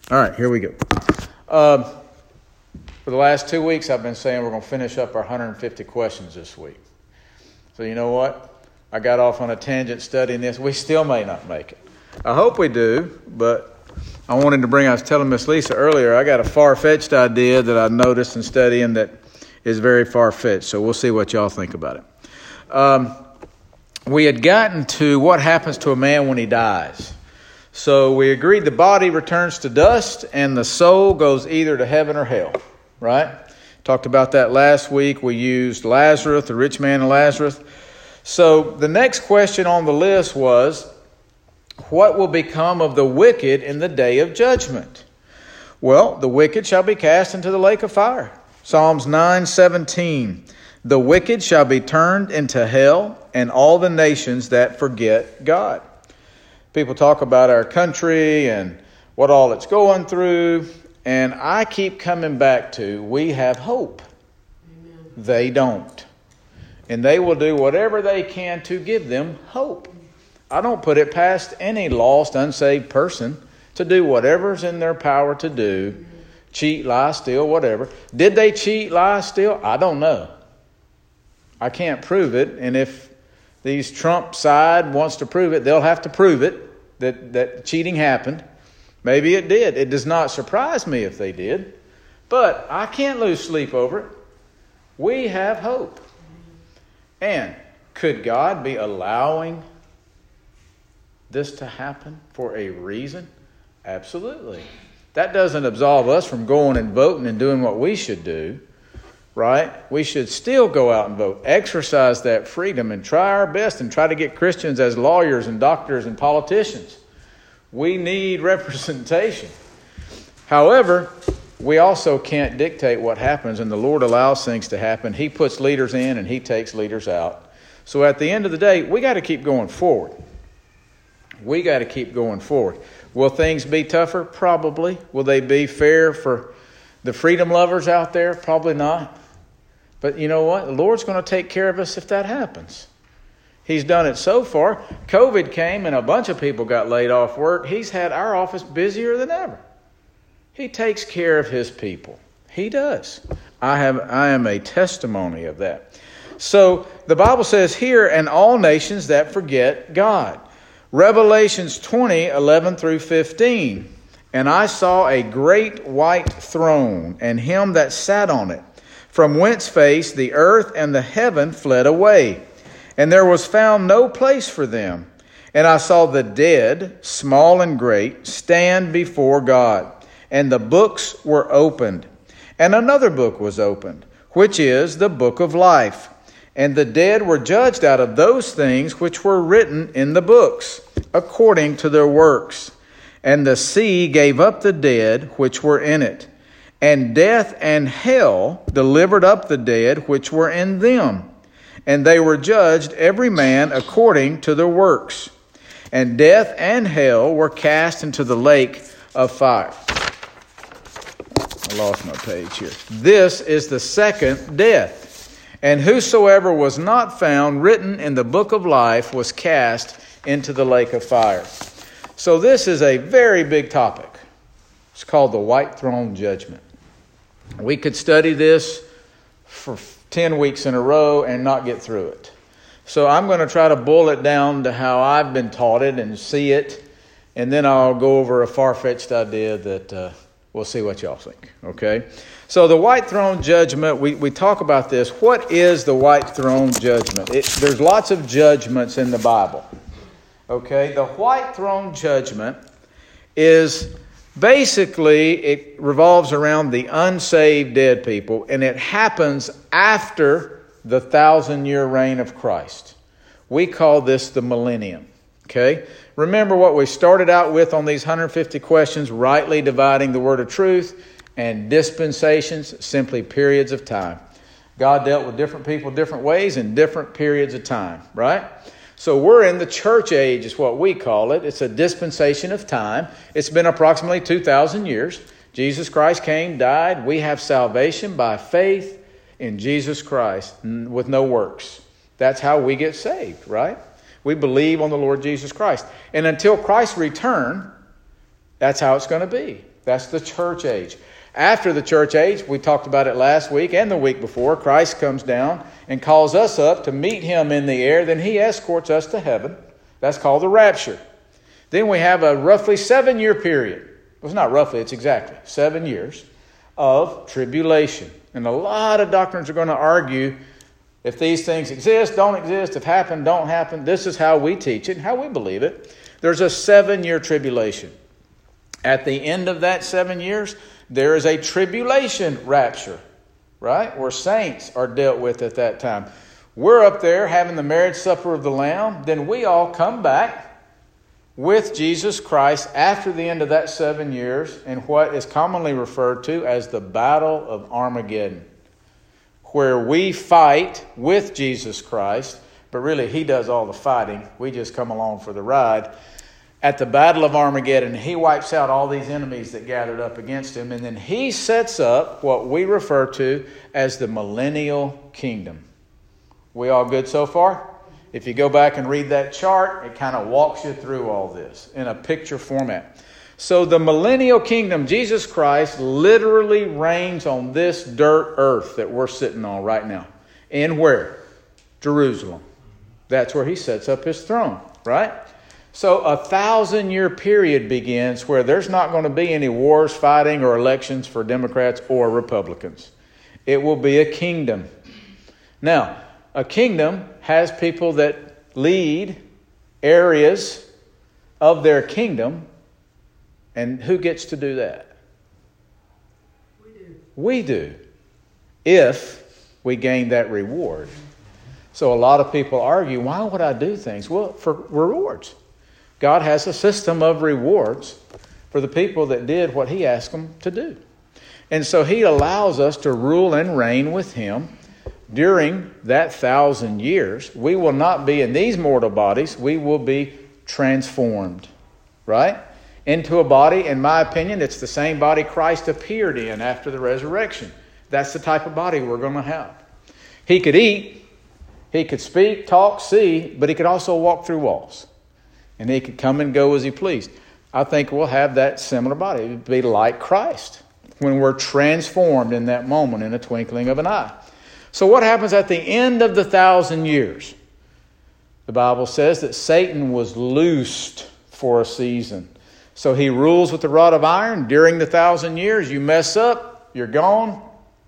All right, here we go. For the last 2 weeks, I've been saying we're going to finish up our 150 questions this week. So you know what? I got off on a tangent studying this. We still may not make it. I hope we do, but I was telling Miss Lisa earlier, I got a far-fetched idea that I noticed in studying that is very far-fetched. So we'll see what y'all think about it. We had gotten to what happens to a man when he dies. So we agreed the body returns to dust and the soul goes either to heaven or hell, right? Talked about that last week. We used Lazarus, the rich man and Lazarus. So the next question on the list was, what will become of the wicked in the day of judgment? Well, the wicked shall be cast into the lake of fire. Psalms 9:17. The wicked shall be turned into hell, and all the nations that forget God. People talk about our country and what all it's going through, and I keep coming back to, we have hope. Amen. They don't. And they will do whatever they can to give them hope. I don't put it past any lost, unsaved person to do whatever's in their power to do. Cheat, lie, steal, whatever. Did they cheat, lie, steal? I don't know. I can't prove it. And if these Trump side wants to prove it, they'll have to prove it, that cheating happened. Maybe it did. It does not surprise me if they did. But I can't lose sleep over it. We have hope. And could God be allowing this to happen for a reason? Absolutely. That doesn't absolve us from going and voting and doing what we should do, right? We should still go out and vote, exercise that freedom, and try our best and try to get Christians as lawyers and doctors and politicians. We need representation. However, we also can't dictate what happens, and the Lord allows things to happen. He puts leaders in and He takes leaders out. So at the end of the day, we got to keep going forward. We got to keep going forward. Will things be tougher? Probably. Will they be fair for the freedom lovers out there? Probably not. But you know what? The Lord's going to take care of us if that happens. He's done it so far. COVID came and a bunch of people got laid off work. He's had our office busier than ever. He takes care of His people. He does. I am a testimony of that. So the Bible says here, and all nations that forget God. Revelations 20:11 through 15. And I saw a great white throne, and Him that sat on it, from whence face the earth and the heaven fled away, and there was found no place for them. And I saw the dead, small and great, stand before God, and the books were opened. And another book was opened, which is the book of life. And the dead were judged out of those things which were written in the books, according to their works. And the sea gave up the dead which were in it. And death and hell delivered up the dead which were in them. And they were judged every man according to their works. And death and hell were cast into the lake of fire. I lost my page here. This is the second death. And whosoever was not found written in the book of life was cast into the lake of fire. So this is a very big topic. It's called the white throne judgment. We could study this for 10 weeks in a row and not get through it. So I'm going to try to boil it down to how I've been taught it and see it. And then I'll go over a far-fetched idea that we'll see what y'all think. Okay? So the white throne judgment, we talk about this. What is the white throne judgment? There's lots of judgments in the Bible. Okay? The white throne judgment is basically, it revolves around the unsaved dead people, and it happens after the 1,000-year reign of Christ. We call this the millennium. Okay? Remember what we started out with on these 150 questions, rightly dividing the word of truth, and dispensations, simply periods of time. God dealt with different people different ways in different periods of time, right? So we're in the church age is what we call it. It's a dispensation of time. It's been approximately 2,000 years. Jesus Christ came, died. We have salvation by faith in Jesus Christ with no works. That's how we get saved, right? We believe on the Lord Jesus Christ. And until Christ's return, that's how it's going to be. That's the church age. After the church age, we talked about it last week and the week before, Christ comes down and calls us up to meet him in the air. Then he escorts us to heaven. That's called the rapture. Then we have a roughly 7-year period. Well, it's not roughly, it's exactly 7 years of tribulation. And a lot of doctrines are going to argue if these things exist, don't exist, if happen, don't happen. This is how we teach it and how we believe it. There's a 7-year tribulation. At the end of that 7 years, there is a tribulation rapture, right? Where saints are dealt with at that time. We're up there having the marriage supper of the Lamb. Then we all come back with Jesus Christ after the end of that 7 years in what is commonly referred to as the Battle of Armageddon, where we fight with Jesus Christ, but really he does all the fighting. We just come along for the ride. At the Battle of Armageddon, he wipes out all these enemies that gathered up against him, and then he sets up what we refer to as the millennial kingdom. We all good so far? If you go back and read that chart, it kind of walks you through all this in a picture format. So the millennial kingdom, Jesus Christ literally reigns on this dirt earth that we're sitting on right now. In where? Jerusalem. That's where he sets up his throne, right? So a 1,000-year period begins where there's not going to be any wars, fighting, or elections for Democrats or Republicans. It will be a kingdom. Now, a kingdom has people that lead areas of their kingdom. And who gets to do that? We do. If we gain that reward. So a lot of people argue, why would I do things? Well, for rewards. God has a system of rewards for the people that did what he asked them to do. And so he allows us to rule and reign with him during that 1,000 years. We will not be in these mortal bodies. We will be transformed, right? Into a body, in my opinion, it's the same body Christ appeared in after the resurrection. That's the type of body we're going to have. He could eat, he could speak, talk, see, but he could also walk through walls. And he could come and go as he pleased. I think we'll have that similar body. It would be like Christ when we're transformed in that moment in a twinkling of an eye. So what happens at the end of the 1,000 years? The Bible says that Satan was loosed for a season. So he rules with the rod of iron. During the 1,000 years, you mess up, you're gone.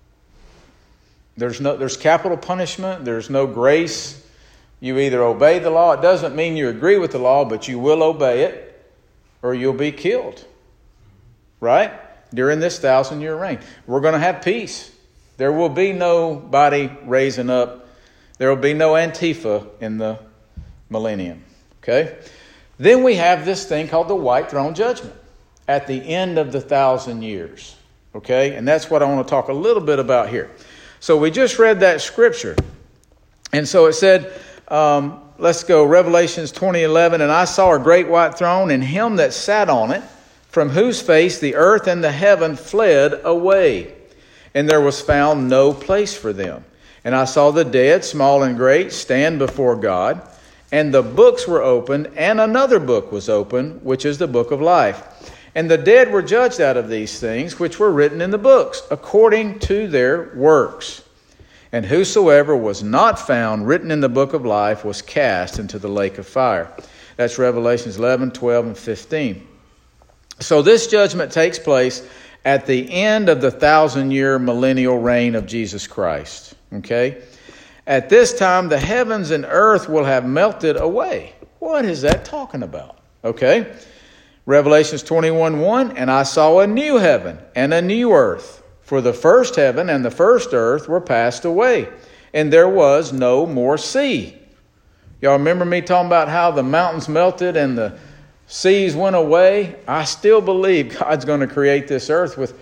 There's capital punishment. There's no grace. You either obey the law. It doesn't mean you agree with the law, but you will obey it, or you'll be killed. Right? During this 1,000-year reign. We're going to have peace. There will be nobody raising up. There will be no Antifa in the millennium. Okay? Then we have this thing called the white throne judgment at the end of the 1,000 years. Okay? And that's what I want to talk a little bit about here. So we just read that scripture. And so it said, let's go, Revelations 20:11, and I saw a great white throne and him that sat on it, from whose face the earth and the heaven fled away. And there was found no place for them. And I saw the dead, small and great, stand before God. And the books were opened, and another book was opened, which is the book of life. And the dead were judged out of these things, which were written in the books, according to their works. And whosoever was not found written in the book of life was cast into the lake of fire. That's Revelations 11, 12, and 15. So this judgment takes place at the end of the 1,000-year millennial reign of Jesus Christ. Okay? At this time, the heavens and earth will have melted away. What is that talking about? Okay? Revelations 21:1, and I saw a new heaven and a new earth, for the first heaven and the first earth were passed away, and there was no more sea. Y'all remember me talking about how the mountains melted and the seas went away? I still believe God's going to create this earth with,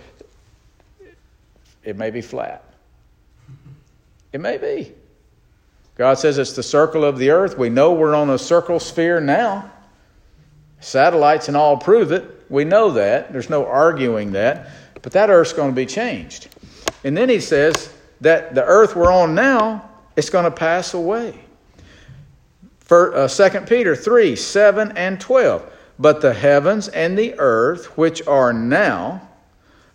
it may be flat. It may be. God says it's the circle of the earth. We know we're on a circle sphere now. Satellites and all prove it. We know that. There's no arguing that. But that earth's going to be changed. And then he says that the earth we're on now, it's going to pass away. 2 Peter 3, 7 and 12. But the heavens and the earth, which are now,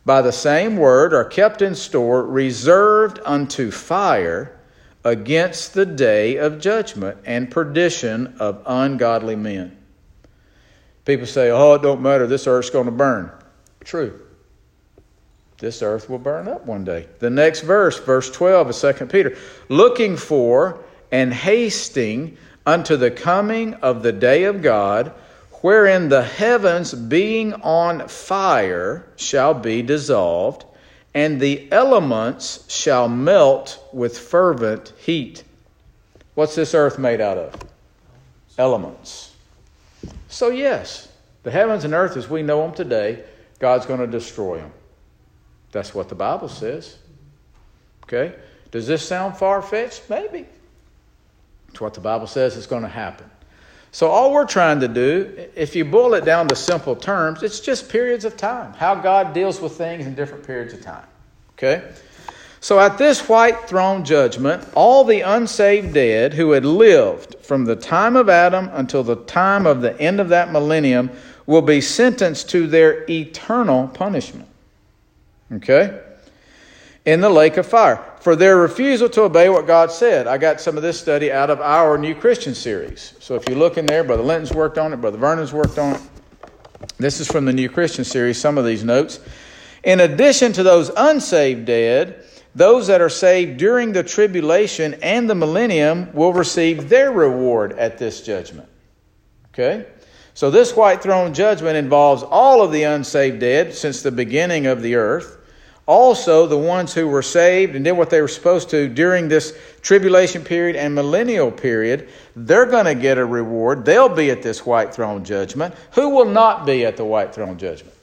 by the same word are kept in store, reserved unto fire against the day of judgment and perdition of ungodly men. People say, oh, it don't matter, this earth's going to burn. True. This earth will burn up one day. The next verse, verse 12 of 2 Peter. Looking for and hasting unto the coming of the day of God, wherein the heavens being on fire shall be dissolved, and the elements shall melt with fervent heat. What's this earth made out of? Elements. So yes, the heavens and earth as we know them today, God's going to destroy them. That's what the Bible says. Okay? Does this sound far-fetched? Maybe. It's what the Bible says is going to happen. So all we're trying to do, if you boil it down to simple terms, it's just periods of time. How God deals with things in different periods of time. Okay? So at this white throne judgment, all the unsaved dead who had lived from the time of Adam until the time of the end of that millennium will be sentenced to their eternal punishment. Okay? In the lake of fire. For their refusal to obey what God said. I got some of this study out of our New Christian series. So if you look in there, Brother Linton's worked on it, Brother Vernon's worked on it. This is from the New Christian series, some of these notes. In addition to those unsaved dead, those that are saved during the tribulation and the millennium will receive their reward at this judgment. Okay? So this white throne judgment involves all of the unsaved dead since the beginning of the earth. Also, the ones who were saved and did what they were supposed to during this tribulation period and millennial period, they're going to get a reward. They'll be at this white throne judgment. Who will not be at the white throne judgment?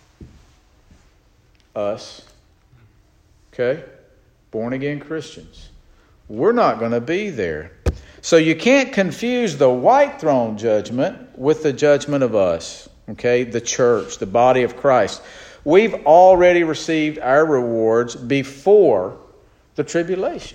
Us. Okay? Born again Christians. We're not going to be there. So you can't confuse the white throne judgment with the judgment of us. Okay? The church, the body of Christ. We've already received our rewards before the tribulation.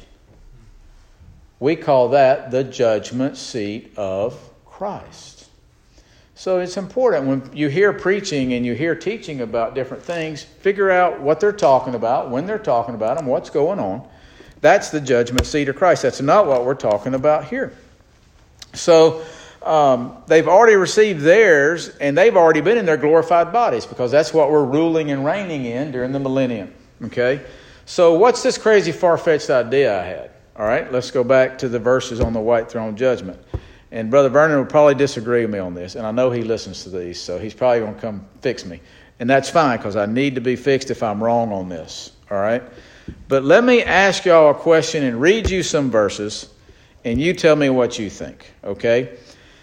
We call that the judgment seat of Christ. So it's important when you hear preaching and you hear teaching about different things, figure out what they're talking about, when they're talking about them, what's going on. That's the judgment seat of Christ. That's not what we're talking about here. So they've already received theirs, and they've already been in their glorified bodies because that's what we're ruling and reigning in during the millennium. Okay? So what's this crazy far-fetched idea I had? All right, let's go back to the verses on the white throne judgment. And Brother Vernon will probably disagree with me on this, and I know he listens to these, so he's probably going to come fix me. And that's fine because I need to be fixed if I'm wrong on this. All right? But let me ask y'all a question and read you some verses, and you tell me what you think. Okay?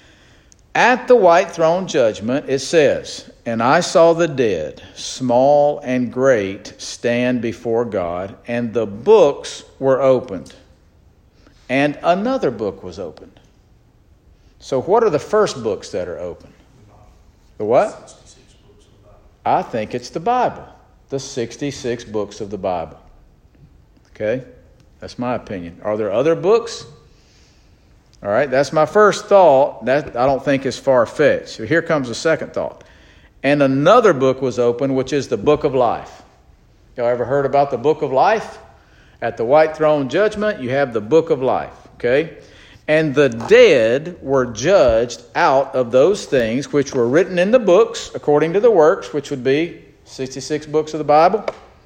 At the white throne judgment, it says, "And I saw the dead, small and great, stand before God, and the books were opened. And another book was opened." So what are the first books that are opened? The what? 66 books of the Bible. I think it's the Bible. The 66 books of the Bible. Okay? That's my opinion. Are there other books? All right, that's my first thought. That I don't think is far-fetched. So here comes the second thought. And another book was opened, which is the book of life. Y'all ever heard about the book of life? At the white throne judgment, you have the book of life. Okay? And the dead were judged out of those things which were written in the books, according to the works, which would be 66 books of the Bible.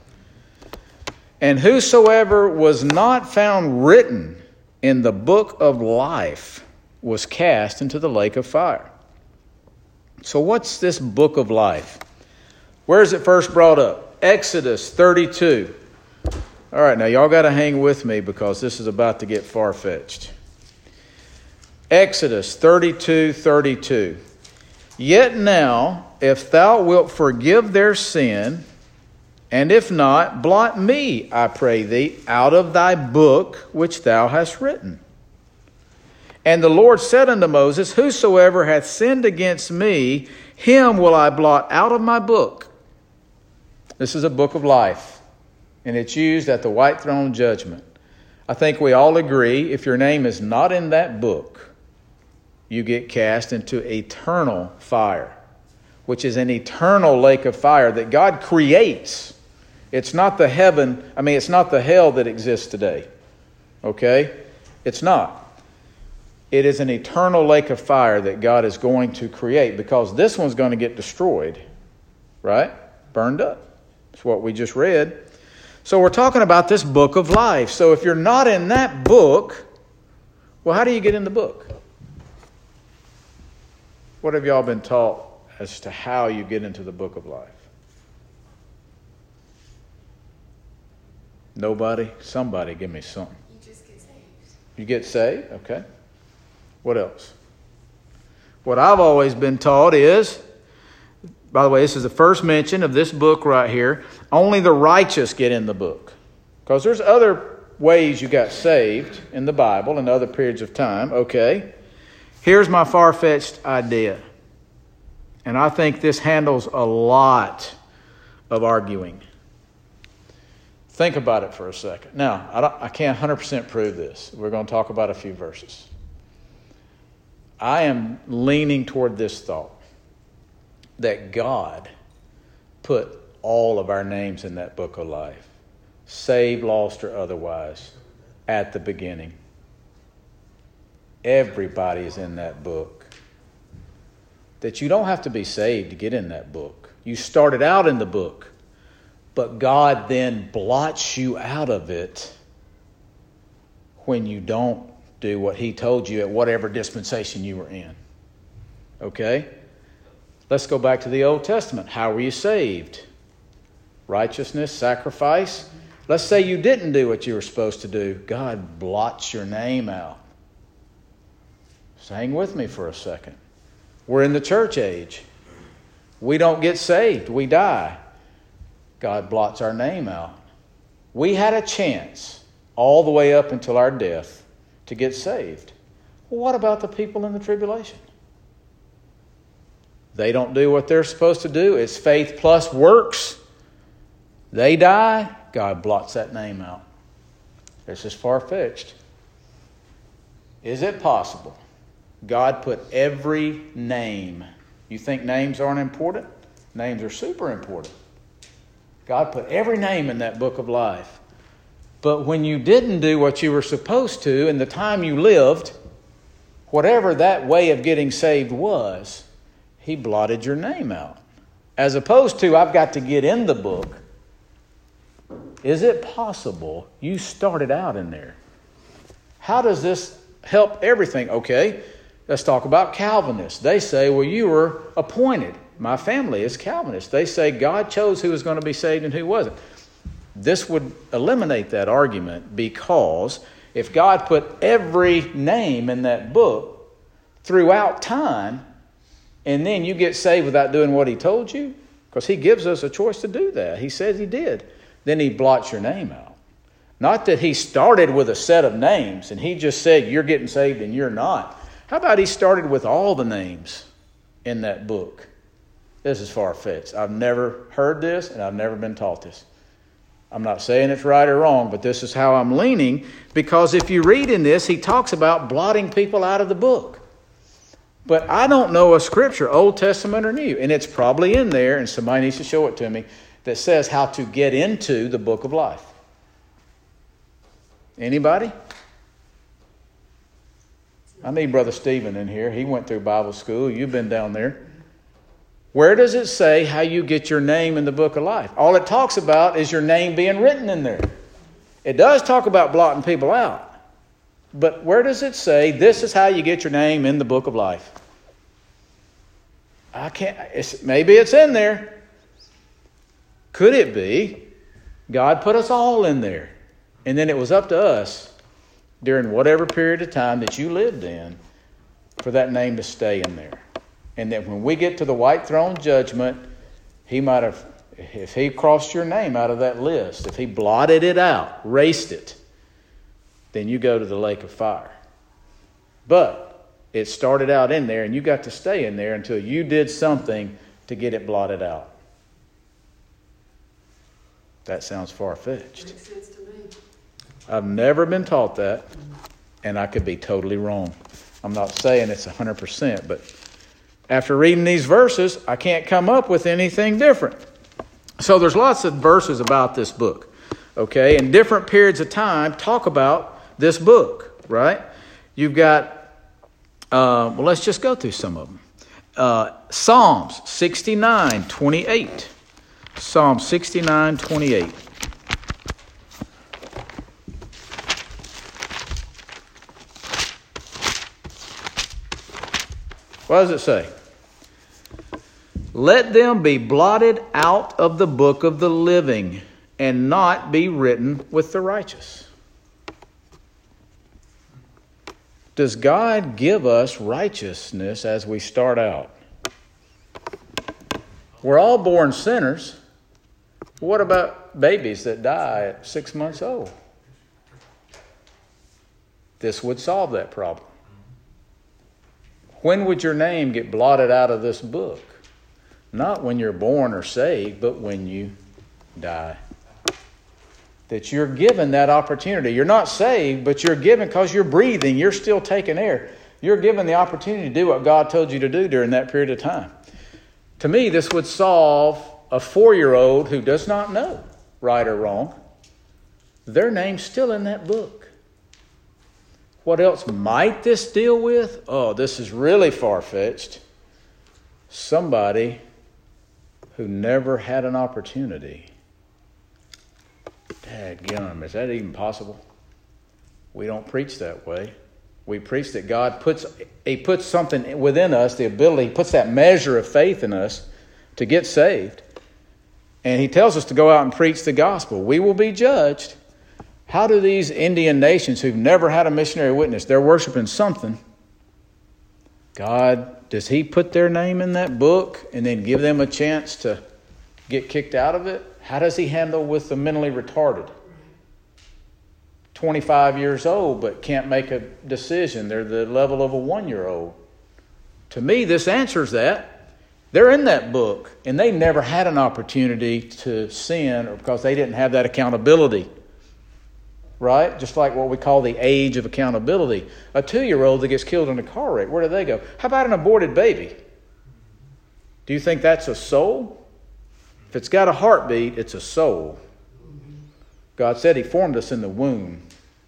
And whosoever was not found written in the book of life was cast into the lake of fire. So what's this book of life? Where is it first brought up? Exodus 32. All right, now y'all got to hang with me because this is about to get far-fetched. Exodus 32:32. Yet now, if thou wilt forgive their sin, and if not, blot me, I pray thee, out of thy book which thou hast written. And the Lord said unto Moses, Whosoever hath sinned against me, him will I blot out of my book. This is a book of life, and it's used at the white throne judgment. I think we all agree, if your name is not in that book, you get cast into eternal fire, which is an eternal lake of fire that God creates It's not the it's not the hell that exists today. Okay? It's not. It is an eternal lake of fire that God is going to create, because this one's going to get destroyed. Right? Burned up. That's what we just read. So we're talking about this book of life. So if you're not in that book, well, how do you get in the book? What have y'all been taught as to how you get into the book of life? Nobody? Somebody give me something. You just get saved. You get saved? Okay. What else? What I've always been taught is, by the way, this is the first mention of this book right here. Only the righteous get in the book. Because there's other ways you got saved in the Bible in other periods of time. Okay. Here's my far-fetched idea. And I think this handles a lot of arguing. Think about it for a second. Now, I can't 100% prove this. We're going to talk about a few verses. I am leaning toward this thought, that God put all of our names in that book of life, saved, lost, or otherwise, at the beginning. Everybody is in that book. That you don't have to be saved to get in that book. You started out in the book, but God then blots you out of it when you don't do what He told you at whatever dispensation you were in. Okay? Let's go back to the Old Testament. How were you saved? Righteousness, sacrifice. Let's say you didn't do what you were supposed to do. God blots your name out. So hang with me for a second. We're in the church age. We don't get saved. We die. God blots our name out. We had a chance all the way up until our death to get saved. Well, what about the people in the tribulation? They don't do what they're supposed to do. It's faith plus works. They die. God blots that name out. This is far-fetched. Is it possible God put every name? You think names aren't important? Names are super important. God put every name in that book of life. But when you didn't do what you were supposed to in the time you lived, whatever that way of getting saved was, He blotted your name out. As opposed to, I've got to get in the book. Is it possible you started out in there? How does this help everything? Okay, let's talk about Calvinists. They say, well, you were appointed. My family is Calvinist. They say God chose who was going to be saved and who wasn't. This would eliminate that argument, because if God put every name in that book throughout time, and then you get saved without doing what He told you, because He gives us a choice to do that. He says He did. Then He blots your name out. Not that He started with a set of names and He just said you're getting saved and you're not. How about He started with all the names in that book? This is far-fetched. I've never heard this and I've never been taught this. I'm not saying it's right or wrong, but this is how I'm leaning, because if you read in this, He talks about blotting people out of the book. But I don't know a scripture, Old Testament or New, and it's probably in there, and somebody needs to show it to me, that says how to get into the book of life. Anybody? I need Brother Stephen in here. He went through Bible school. You've been down there. Where does it say how you get your name in the book of life? All it talks about is your name being written in there. It does talk about blotting people out. But where does it say this is how you get your name in the book of life? Maybe it's in there. Could it be God put us all in there, and then it was up to us during whatever period of time that you lived in for that name to stay in there? And that when we get to the white throne judgment, He might have, if He crossed your name out of that list, if He blotted it out, erased it, then you go to the lake of fire. But it started out in there, and you got to stay in there until you did something to get it blotted out. That sounds far-fetched. Makes sense to me. I've never been taught that, and I could be totally wrong. I'm not saying it's 100%, but after reading these verses, I can't come up with anything different. So there's lots of verses about this book, okay? And different periods of time talk about this book, right? You've got, let's just go through some of them. Psalms 69:28. Psalm 69:28. What does it say? Let them be blotted out of the book of the living and not be written with the righteous. Does God give us righteousness as we start out? We're all born sinners. What about babies that die at 6 months old? This would solve that problem. When would your name get blotted out of this book? Not when you're born or saved, but when you die. That you're given that opportunity. You're not saved, but you're given because you're breathing. You're still taking air. You're given the opportunity to do what God told you to do during that period of time. To me, this would solve a 4-year-old who does not know right or wrong. Their name's still in that book. What else might this deal with? Oh, this is really far-fetched. Somebody who never had an opportunity. Dadgum, is that even possible? We don't preach that way. We preach that God puts something within us, the ability, He puts that measure of faith in us to get saved. And He tells us to go out and preach the gospel. We will be judged. How do these Indian nations who've never had a missionary witness, they're worshiping something. God, does He put their name in that book and then give them a chance to get kicked out of it? How does He handle with the mentally retarded? 25 years old but can't make a decision. They're the level of a 1-year-old. To me, this answers that. They're in that book and they never had an opportunity to sin or because they didn't have that accountability. Right? Just like what we call the age of accountability. A 2-year-old that gets killed in a car wreck, where do they go? How about an aborted baby? Do you think that's a soul? If it's got a heartbeat, it's a soul. God said He formed us in the womb.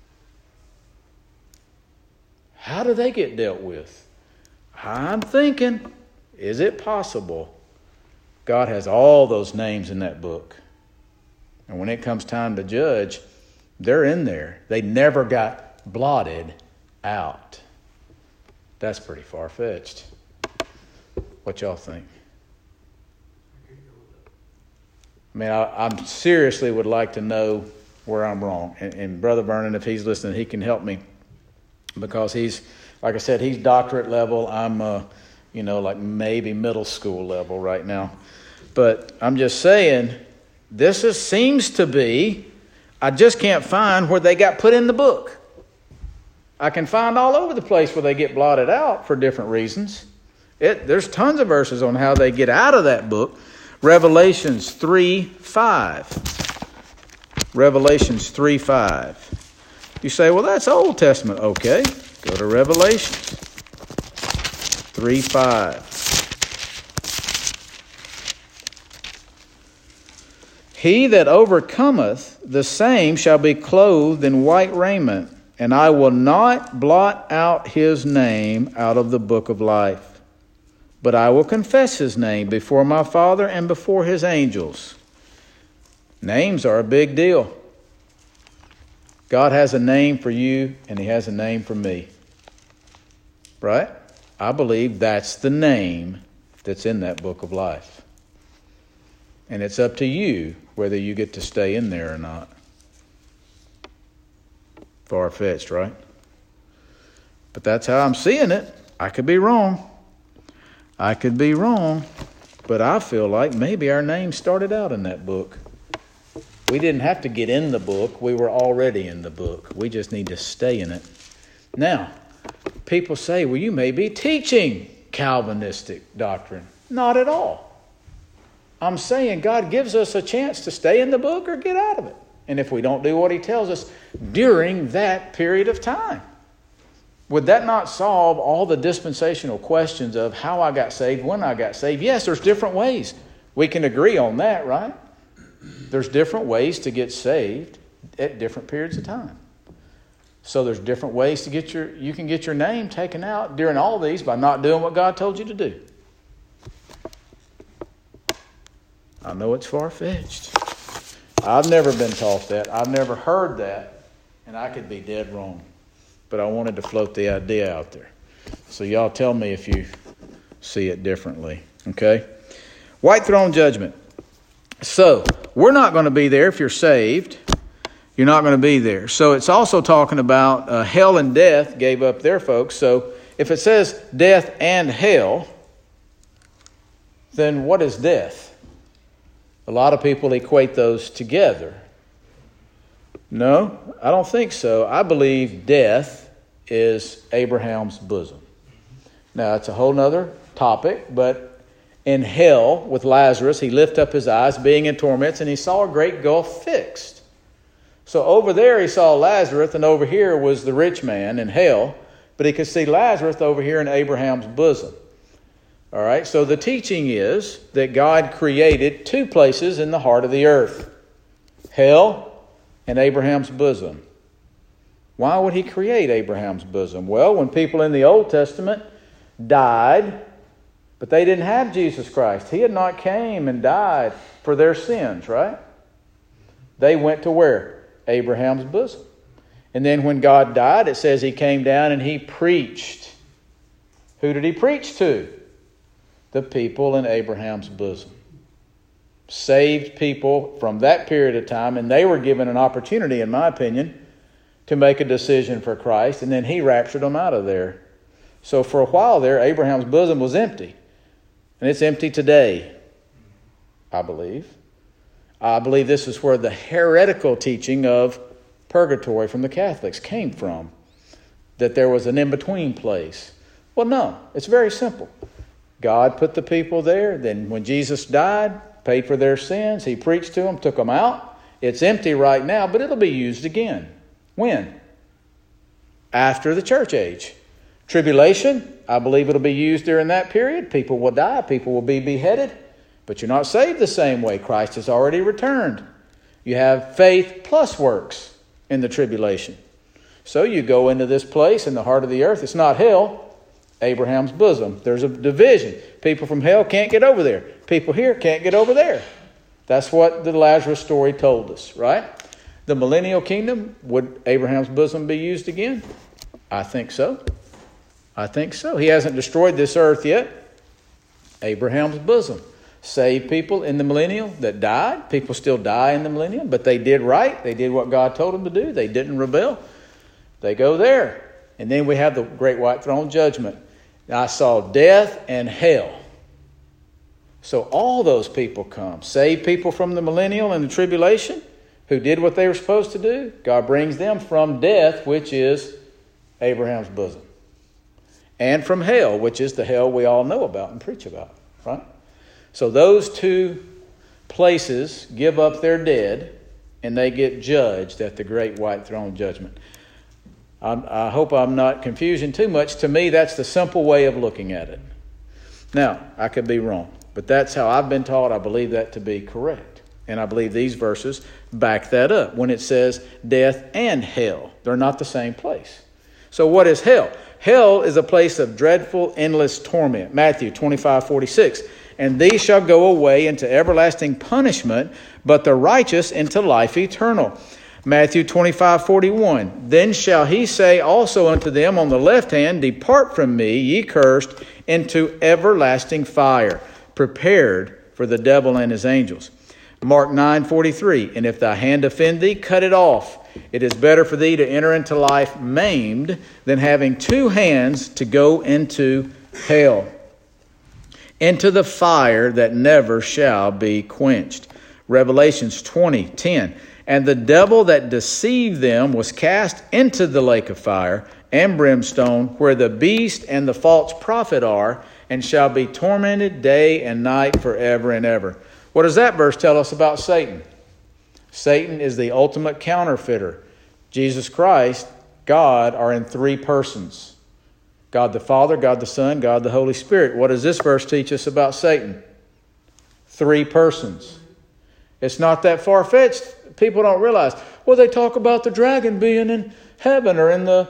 How do they get dealt with? I'm thinking, is it possible God has all those names in that book? And when it comes time to judge, they're in there. They never got blotted out. That's pretty far-fetched. What y'all think? I mean, I seriously would like to know where I'm wrong. And Brother Vernon, if he's listening, he can help me. Because he's, like I said, he's doctorate level. I'm, like maybe middle school level right now. But I'm just saying, seems to be, I just can't find where they got put in the book. I can find all over the place where they get blotted out for different reasons. There's tons of verses on how they get out of that book. Revelations 3:5. Revelations 3:5. You say, well, that's Old Testament. Okay, go to Revelations 3:5. He that overcometh, the same shall be clothed in white raiment, and I will not blot out his name out of the book of life, but I will confess his name before my Father and before His angels. Names are a big deal. God has a name for you, and He has a name for me. Right? I believe that's the name that's in that book of life. And it's up to you whether you get to stay in there or not. Far-fetched, right? But that's how I'm seeing it. I could be wrong. But I feel like maybe our name started out in that book. We didn't have to get in the book. We were already in the book. We just need to stay in it. Now, people say, well, you may be teaching Calvinistic doctrine. Not at all. I'm saying God gives us a chance to stay in the book or get out of it. And if we don't do what He tells us during that period of time, would that not solve all the dispensational questions of how I got saved, when I got saved? Yes, there's different ways. We can agree on that, right? There's different ways to get saved at different periods of time. So there's different ways to you can get your name taken out during all these by not doing what God told you to do. I know it's far-fetched. I've never been taught that. I've never heard that. And I could be dead wrong. But I wanted to float the idea out there. So y'all tell me if you see it differently. Okay? White throne judgment. So, we're not going to be there if you're saved. You're not going to be there. So it's also talking about hell and death gave up their folks. So if it says death and hell, then what is death? A lot of people equate those together. No, I don't think so. I believe death is Abraham's bosom. Now, it's a whole nother topic, but in hell with Lazarus, he lifted up his eyes, being in torments, and he saw a great gulf fixed. So over there he saw Lazarus, and over here was the rich man in hell, but he could see Lazarus over here in Abraham's bosom. All right, so the teaching is that God created two places in the heart of the earth, hell and Abraham's bosom. Why would he create Abraham's bosom? Well, when people in the Old Testament died, but they didn't have Jesus Christ. He had not came and died for their sins, right? They went to where? Abraham's bosom. And then when God died, it says he came down and he preached. Who did he preach to? The people in Abraham's bosom. Saved people from that period of time, and they were given an opportunity, in my opinion, to make a decision for Christ, and then he raptured them out of there. So for a while there, Abraham's bosom was empty. And it's empty today, I believe. I believe this is where the heretical teaching of purgatory from the Catholics came from, that there was an in-between place. Well, no, it's very simple. God put the people there. Then when Jesus died, paid for their sins, he preached to them, took them out. It's empty right now, but it'll be used again. When? After the church age. Tribulation, I believe it'll be used during that period. People will die. People will be beheaded. But you're not saved the same way. Christ has already returned. You have faith plus works in the tribulation. So you go into this place in the heart of the earth. It's not hell, Abraham's bosom. There's a division. People from hell can't get over there. People here can't get over there. That's what the Lazarus story told us, right? The millennial kingdom, would Abraham's bosom be used again? I think so. I think so. He hasn't destroyed this earth yet. Abraham's bosom. Saved people in the millennial that died. People still die in the millennium, but they did right. They did what God told them to do. They didn't rebel. They go there. And then we have the great white throne judgment. I saw death and hell. So all those people come. Saved people from the millennial and the tribulation who did what they were supposed to do. God brings them from death, which is Abraham's bosom. And from hell, which is the hell we all know about and preach about, right? So those two places give up their dead, and they get judged at the great white throne judgment. I hope I'm not confusing too much. To me, that's the simple way of looking at it. Now, I could be wrong, but that's how I've been taught. I believe that to be correct. And I believe these verses back that up when it says death and hell. They're not the same place. So what is hell? Hell is a place of dreadful, endless torment. Matthew 25:46. And these shall go away into everlasting punishment, but the righteous into life eternal. Matthew 25:41. Then shall he say also unto them on the left hand, Depart from me, ye cursed, into everlasting fire, prepared for the devil and his angels. Mark 9:43. And if thy hand offend thee, cut it off. It is better for thee to enter into life maimed than having two hands to go into hell, into the fire that never shall be quenched. Revelations 20:10. And the devil that deceived them was cast into the lake of fire and brimstone, where the beast and the false prophet are, and shall be tormented day and night forever and ever. What does that verse tell us about Satan? Satan is the ultimate counterfeiter. Jesus Christ, God, are in three persons. God the Father, God the Son, God the Holy Spirit. What does this verse teach us about Satan? Three persons. It's not that far-fetched. People don't realize. Well, they talk about the dragon being in heaven or in the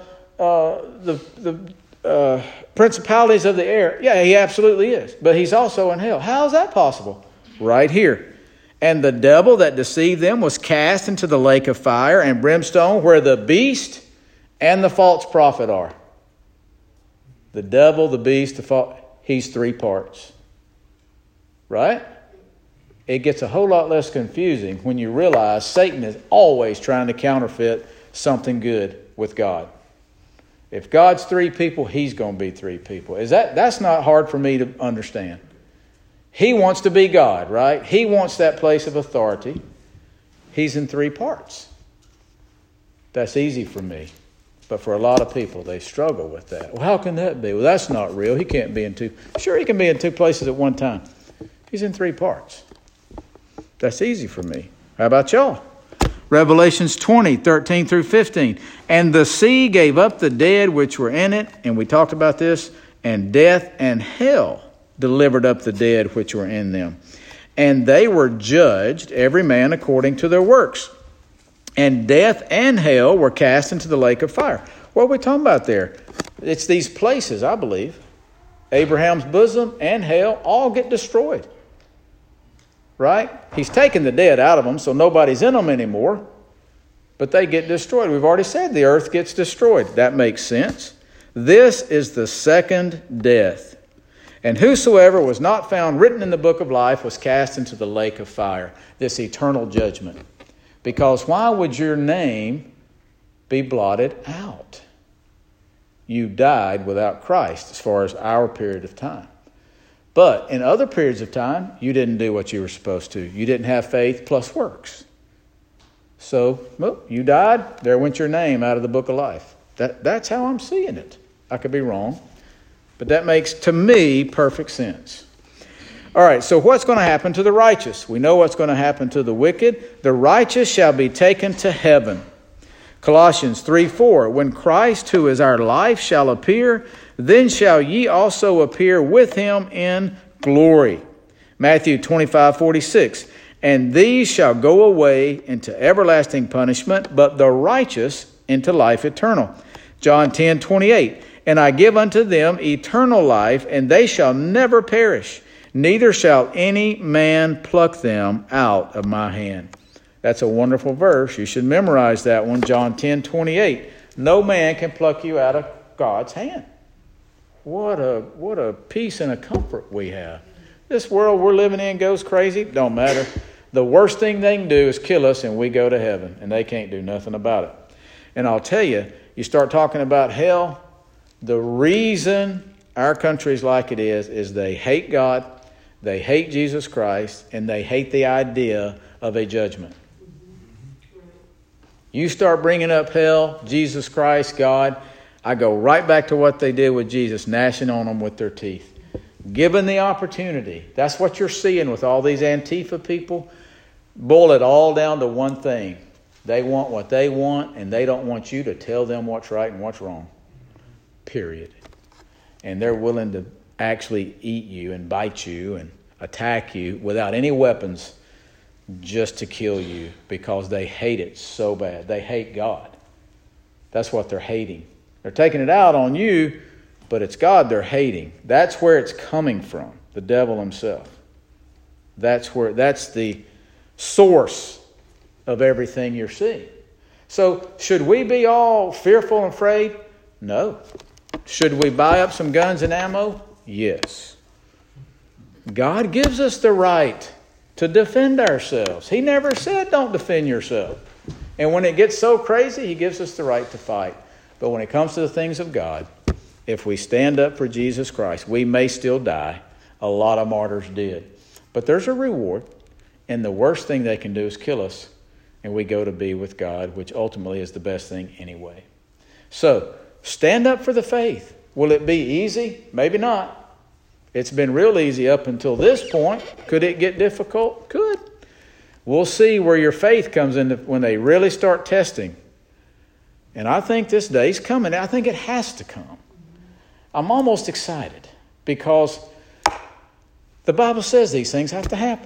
principalities of the air. Yeah, he absolutely is. But he's also in hell. How is that possible? Right here. And the devil that deceived them was cast into the lake of fire and brimstone, where the beast and the false prophet are. The devil, the beast, he's 3 parts. Right? It gets a whole lot less confusing when you realize Satan is always trying to counterfeit something good with God. If God's 3 people, he's going to be 3 people. That's not hard for me to understand. He wants to be God, right? He wants that place of authority. He's in 3 parts. That's easy for me. But for a lot of people, they struggle with that. Well, how can that be? Well, that's not real. He can't be in 2. Sure, he can be in 2 places at one time. He's in 3 parts. That's easy for me. How about y'all? Revelations 20, 13 through 15. And the sea gave up the dead which were in it. And we talked about this. And death and hell delivered up the dead which were in them. And they were judged, every man according to their works. And death and hell were cast into the lake of fire. What are we talking about there? It's these places, I believe. Abraham's bosom and hell all get destroyed. Right? He's taken the dead out of them, so nobody's in them anymore. But they get destroyed. We've already said the earth gets destroyed. That makes sense. This is the second death. And whosoever was not found written in the book of life was cast into the lake of fire, this eternal judgment. Because why would your name be blotted out? You died without Christ as far as our period of time. But in other periods of time, you didn't do what you were supposed to. You didn't have faith plus works. So, well, you died, there went your name out of the book of life. That's how I'm seeing it. I could be wrong. But that makes, to me, perfect sense. All right, so what's going to happen to the righteous? We know what's going to happen to the wicked. The righteous shall be taken to heaven. Colossians 3:4. When Christ, who is our life, shall appear, then shall ye also appear with him in glory. Matthew 25:46. And these shall go away into everlasting punishment, but the righteous into life eternal. John 10:28. And I give unto them eternal life, and they shall never perish, neither shall any man pluck them out of my hand. That's a wonderful verse. You should memorize that one, John 10:28. No man can pluck you out of God's hand. What a peace and a comfort we have. This world we're living in goes crazy. Don't matter. The worst thing they can do is kill us and we go to heaven, and they can't do nothing about it. And I'll tell you, you start talking about hell, the reason our country is like it is they hate God, they hate Jesus Christ, and they hate the idea of a judgment. You start bringing up hell, Jesus Christ, God, I go right back to what they did with Jesus, gnashing on them with their teeth. Given the opportunity, that's what you're seeing with all these Antifa people. Boil it all down to one thing. They want what they want, and they don't want you to tell them what's right and what's wrong. Period. And they're willing to actually eat you and bite you and attack you without any weapons just to kill you because they hate it so bad. They hate God. That's what they're hating. They're taking it out on you, but it's God they're hating. That's where it's coming from, the devil himself. That's the source of everything you're seeing. So should we be all fearful and afraid? No. Should we buy up some guns and ammo? Yes. God gives us the right to defend ourselves. He never said don't defend yourself. And when it gets so crazy, he gives us the right to fight. But when it comes to the things of God, if we stand up for Jesus Christ, we may still die. A lot of martyrs did. But there's a reward. And the worst thing they can do is kill us. And we go to be with God, which ultimately is the best thing anyway. So, stand up for the faith. Will it be easy? Maybe not. It's been real easy up until this point. Could it get difficult? Could. We'll see where your faith comes in when they really start testing. And I think this day's coming. I think it has to come. I'm almost excited because the Bible says these things have to happen.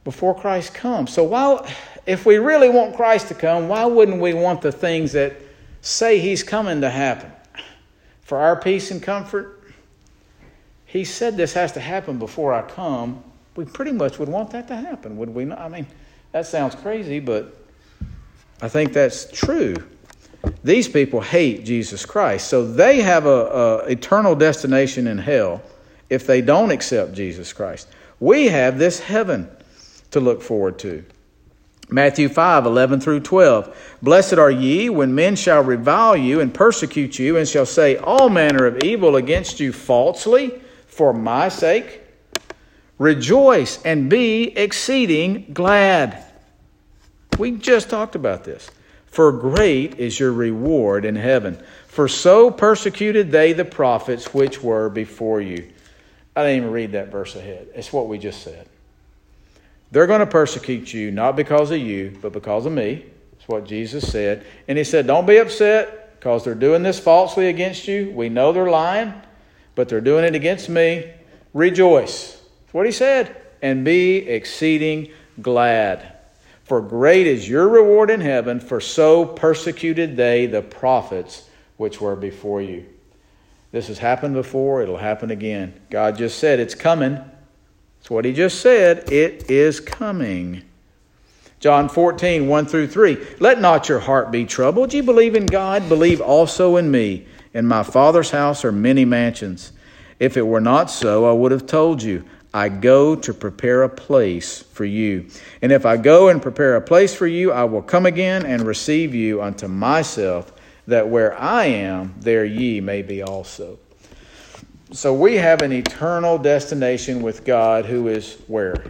before Christ comes. So if we really want Christ to come, why wouldn't we want the things that say He's coming to happen? For our peace and comfort, He said this has to happen before I come. We pretty much would want that to happen, would we not? I mean, that sounds crazy, but I think that's true. These people hate Jesus Christ, so they have a eternal destination in hell if they don't accept Jesus Christ. We have this heaven to look forward to. Matthew 5:11 through 12. Blessed are ye when men shall revile you and persecute you, and shall say all manner of evil against you falsely for my sake. Rejoice and be exceeding glad. We just talked about this. For great is your reward in heaven. For so persecuted they the prophets which were before you. I didn't even read that verse ahead. It's what we just said. They're going to persecute you, not because of you, but because of me. That's what Jesus said. And He said, don't be upset because they're doing this falsely against you. We know they're lying, but they're doing it against me. Rejoice. That's what He said. And be exceeding glad. For great is your reward in heaven, for so persecuted they the prophets which were before you. This has happened before. It'll happen again. God just said it's coming. That's what He just said. It is coming. John 14:1 through 3. Let not your heart be troubled. Ye believe in God, believe also in me. In my Father's house are many mansions. If it were not so, I would have told you. I go to prepare a place for you. And if I go and prepare a place for you, I will come again and receive you unto myself, that where I am, there ye may be also. So we have an eternal destination with God, who is where?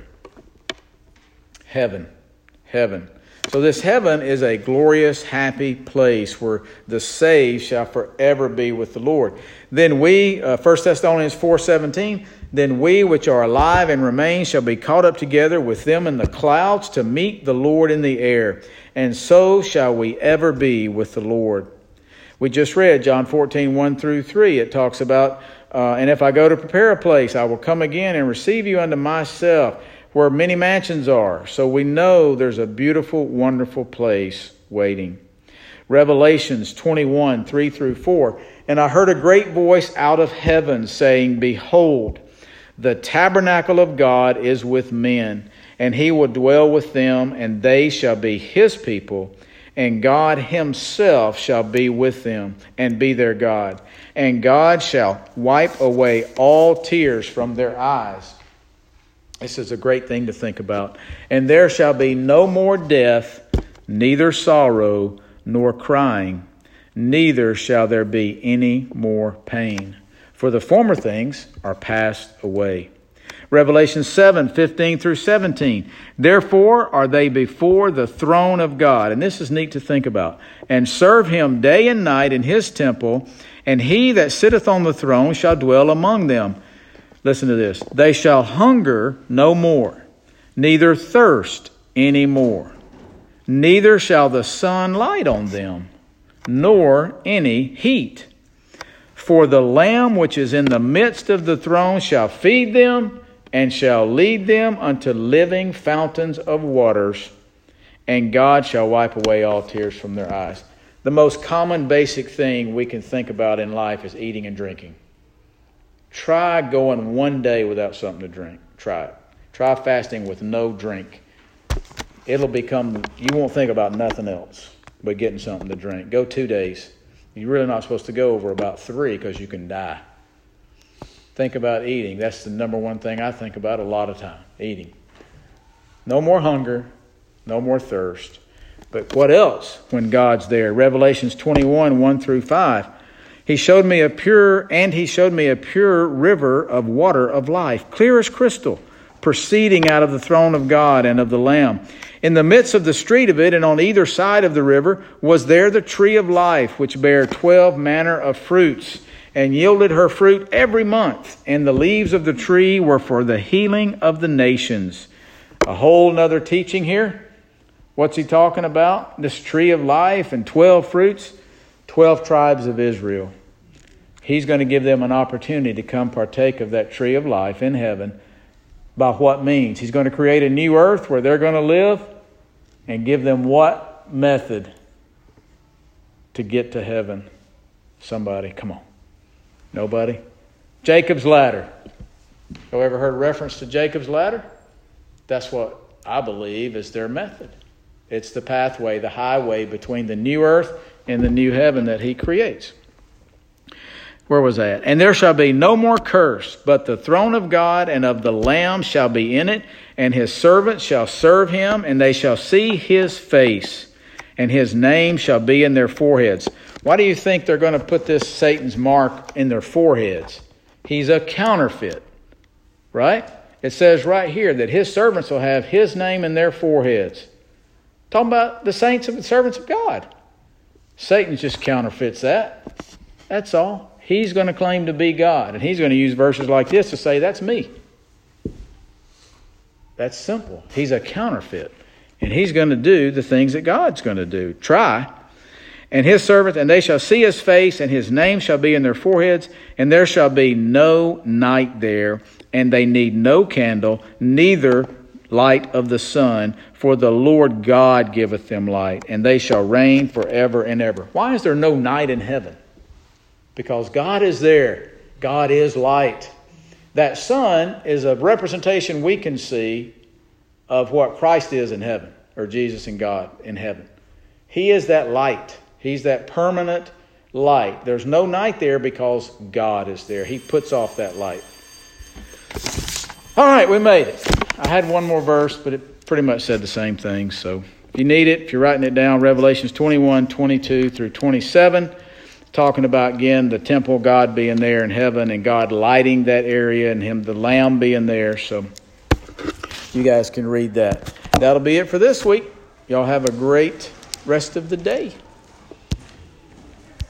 Heaven. Heaven. So this heaven is a glorious, happy place where the saved shall forever be with the Lord. Then we, 1 Thessalonians 4:17, then we which are alive and remain shall be caught up together with them in the clouds to meet the Lord in the air. And so shall we ever be with the Lord. We just read John 14:1 through 3. It talks about, and if I go to prepare a place, I will come again and receive you unto myself, where many mansions are. So we know there's a beautiful, wonderful place waiting. Revelations 21:3 through 4. And I heard a great voice out of heaven saying, Behold, the tabernacle of God is with men, and He will dwell with them, and they shall be His people, and God Himself shall be with them, and be their God. And God shall wipe away all tears from their eyes. This is a great thing to think about. And there shall be no more death, neither sorrow nor crying, neither shall there be any more pain. For the former things are passed away. Revelation 7:15 through 17. Therefore are they before the throne of God. And this is neat to think about. And serve Him day and night in His temple. And He that sitteth on the throne shall dwell among them. Listen to this. They shall hunger no more, neither thirst any more. Neither shall the sun light on them, nor any heat. For the Lamb which is in the midst of the throne shall feed them, and shall lead them unto living fountains of waters, and God shall wipe away all tears from their eyes. The most common basic thing we can think about in life is eating and drinking. Try going one day without something to drink. Try it. Try fasting with no drink. It'll become, you won't think about nothing else but getting something to drink. Go 2 days. You're really not supposed to go over about 3 because you can die. Think about eating. That's the number one thing I think about a lot of time. Eating. No more hunger. No more thirst. But what else when God's there? Revelations 21:1 through 5. He showed me a pure river of water of life, clear as crystal, proceeding out of the throne of God and of the Lamb. In the midst of the street of it, and on either side of the river, was there the tree of life, which bare 12 manner of fruits, and yielded her fruit every month. And the leaves of the tree were for the healing of the nations. A whole nother teaching here. What's he talking about? This tree of life and 12 fruits. 12 tribes of Israel. He's going to give them an opportunity to come partake of that tree of life in heaven. By what means? He's going to create a new earth where they're going to live and give them what method to get to heaven? Somebody, come on. Nobody? Jacob's ladder. You ever heard reference to Jacob's ladder? That's what I believe is their method. It's the pathway, the highway between the new earth and the new heaven that he creates. Where was that? And there shall be no more curse, but the throne of God and of the Lamb shall be in it, and his servants shall serve him, and they shall see his face, and his name shall be in their foreheads. Why do you think they're going to put this Satan's mark in their foreheads? He's a counterfeit, right? It says right here that his servants will have his name in their foreheads. Talking about the saints and the servants of God. Satan just counterfeits that. That's all. He's going to claim to be God, and he's going to use verses like this to say, that's me. That's simple. He's a counterfeit, and he's going to do the things that God's going to do. Try. And his servants, and they shall see his face, and his name shall be in their foreheads, and there shall be no night there, and they need no candle, neither light of the sun, for the Lord God giveth them light, and they shall reign forever and ever. Why is there no night in heaven? Because God is there. God is light. That sun is a representation we can see of what Christ is in heaven, or Jesus and God in heaven. He is that light. He's that permanent light. There's no night there because God is there. He puts off that light. All right, we made it. I had one more verse, but it pretty much said the same thing. So if you need it, if you're writing it down, Revelations 21, 22 through 27, talking about, again, the temple, God being there in heaven and God lighting that area and him, the Lamb being there. So you guys can read that. That'll be it for this week. Y'all have a great rest of the day.